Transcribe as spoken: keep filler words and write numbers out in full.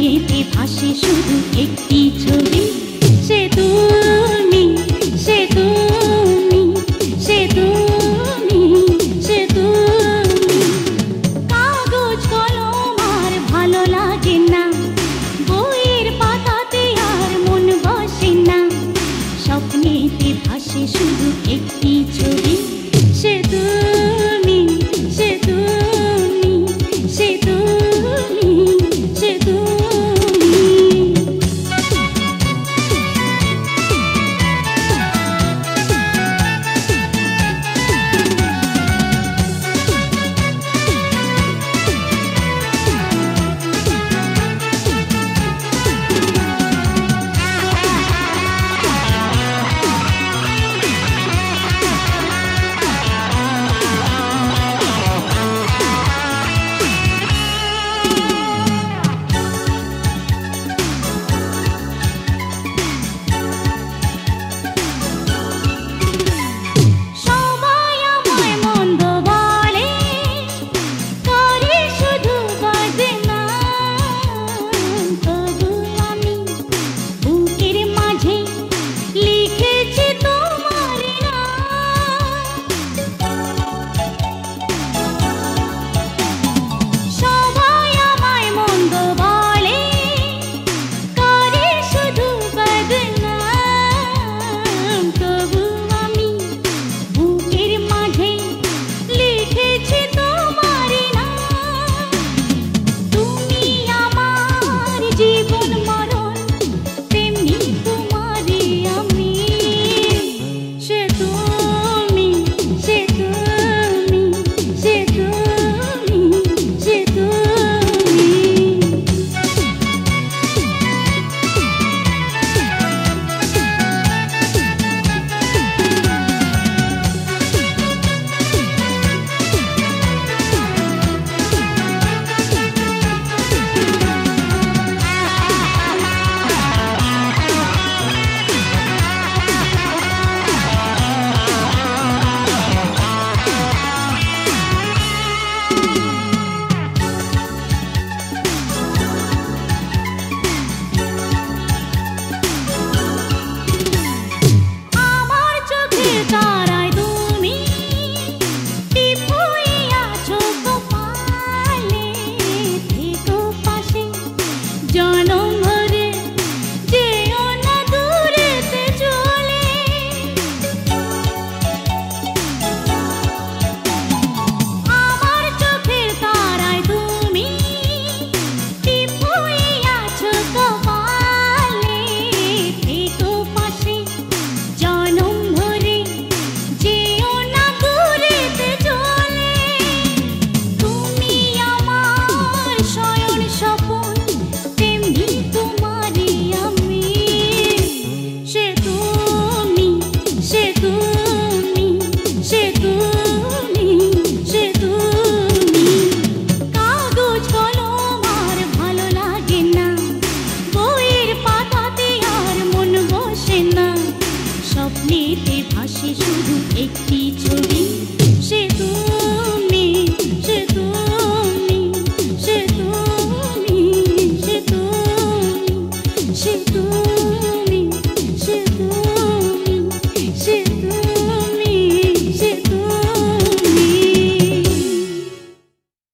স্বপ্নেতে ভাসে শুধু একটি ছবি, সে তুমি, সে তুমি, সে তুমি, সে তুমি। কাগজ কলম আর ভালো লাগে না, বইয়ের পাতাতে আর মন বসে না। স্বপ্নেতে ভাসে শুধু একটি ছবি, সে তুমি, সে তুমি, সে তুমি, সে তুমি। স্বপ্নেতে ভাসে শুধু একটি ছবি, সে তুমি, সে তুমি, সে তুমি, সে তুমি, সে